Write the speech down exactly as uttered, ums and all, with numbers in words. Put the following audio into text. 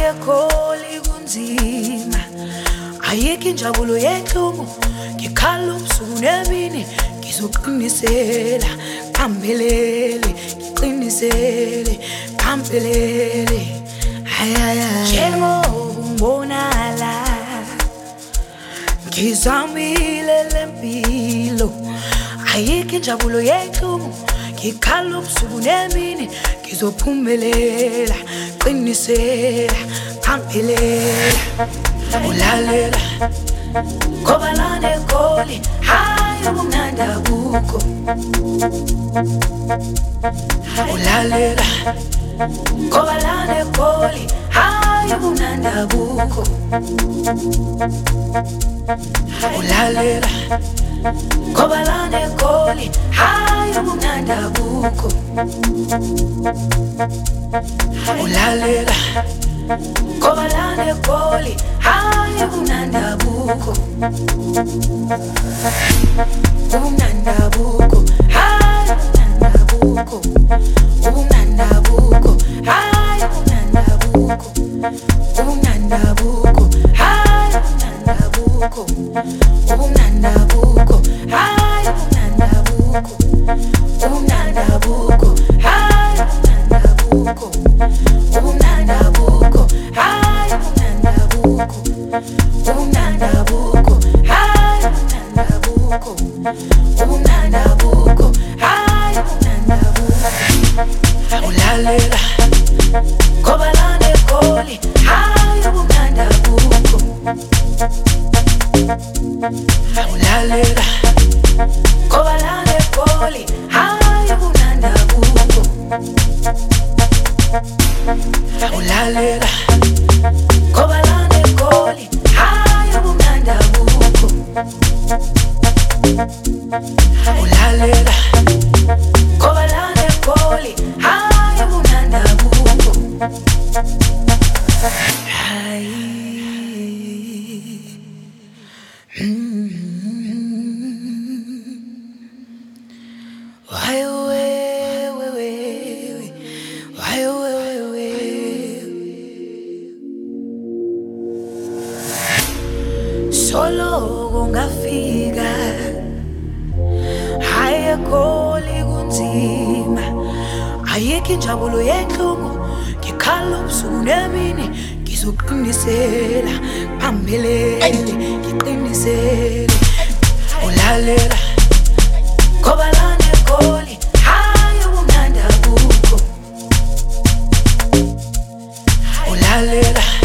haye kholi kunzima ayikho injabulo yenhlungu ngikhala ubusuku nemini ngizoqinisela qambelele ngiqinisele qambelele hayaya njengobonala ngizamile lempilo ayikho injabulo yenhlungu ngikhala ubusuku nemini ngizophumelela qinisela qambelele ulalela ngoba lana eGoli hayi ubumnandi abukho ulalela ngoba lana eGoli hayi ubumnandi abukho ulalela ngoba lana eGoli hayi ubumnandi abukho ulalela ngoba lana eGoli hayi ubumnandi abukho ubumnandi abukho hayi ubumnandi abukho hayi ubumnandi abukho ubumnandi abukho hayi ubumnandi abukho ubumnandi abukho hayi ubumnandi abukho ubumnandi abukho hayi ubumnandi abukho ubumnandi abukho hayi ubumnandi abukho ubumnandi abukho hayi ubumnandi abukho ubumnandi abukho hayi ubumnandi abukho ulalela ngoba lana eGoli hayi ubumnandi abukho ulalela ngoba lana eGoli hayi ubumnandi abukho ulalela ngoba lana eGoli hayi ubumnandi abukho ulalela ngoba lana eGoli hayi ubumnandi abukho hayi why we we we why we we solo kungafika haye eGoli kunzima ayikho injabulo yenhlungu ngikhala ubusuku nemini ngizoqinisela qambelele ngiqinisele ulalela ngoba lana eGoli hayi ubumnandi abukho ulalela